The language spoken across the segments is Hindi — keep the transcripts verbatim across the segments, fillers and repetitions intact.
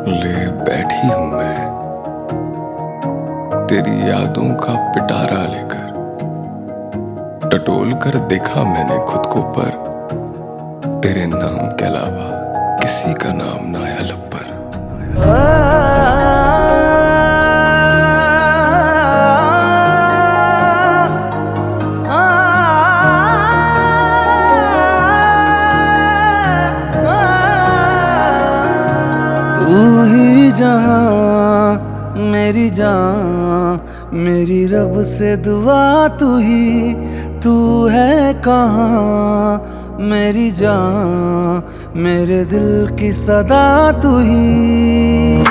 ले बैठी हूं मैं तेरी यादों का पिटारा लेकर। टटोल कर देखा मैंने खुद को, पर तेरे नाम के अलावा किसी का नाम ना आया लब पर। तू ही जहां मेरी जान, मेरी रब से दुआ तू ही, तू है कहाँ मेरी जान, मेरे दिल की सदा तू ही।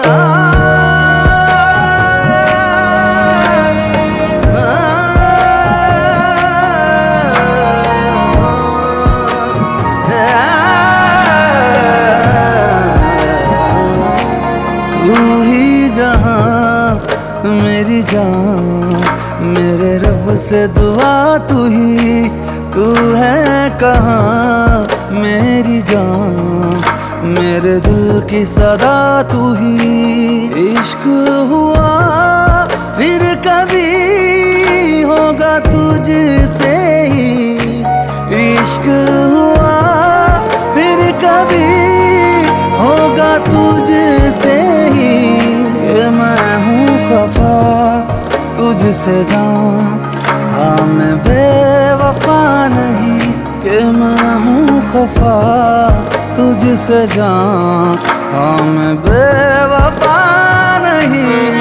तू ही जहां मेरी जान, मेरे रब से दुआ तू ही, तू है कहाँ मेरी जान, मेरे दिल की सदा तू ही। इश्क हुआ फिर कभी होगा तुझसे ही, इश्क हुआ फिर कभी होगा तुझसे ही। ये मैं हूँ खफा तुझसे जान, हाँ मैं बेवफा नहीं, कि मैं हूँ खफा तुझसे जान, हाँ मैं बेवफा नहीं।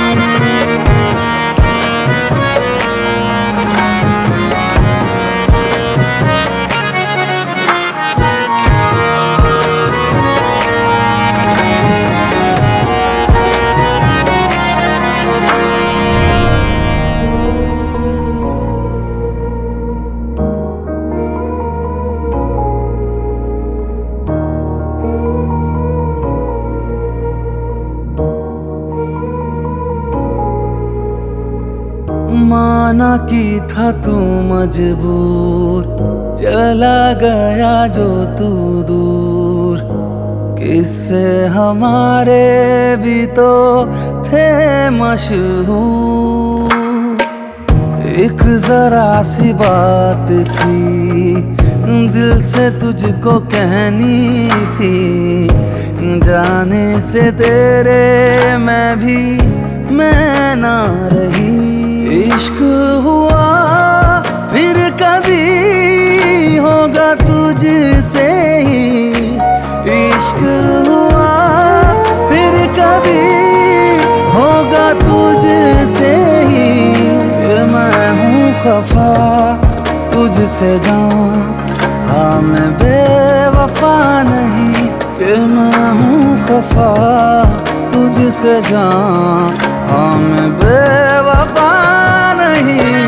माना कि था तू मजबूर, चला गया जो तू दूर, किससे हमारे भी तो थे मशहूर। एक जरा सी बात थी दिल से तुझको कहनी थी, जाने से तेरे मैं भी मैं ना रही। इश्क हुआ फिर कभी होगा तुझसे ही, इश्क हुआ फिर कभी होगा तुझसे ही। मैं हूँ खफा तुझसे जान, हाँ मैं बेवफा नहीं, कि मैं हूँ खफा तुझसे जान, हाँ मैं बेवफा नहीं।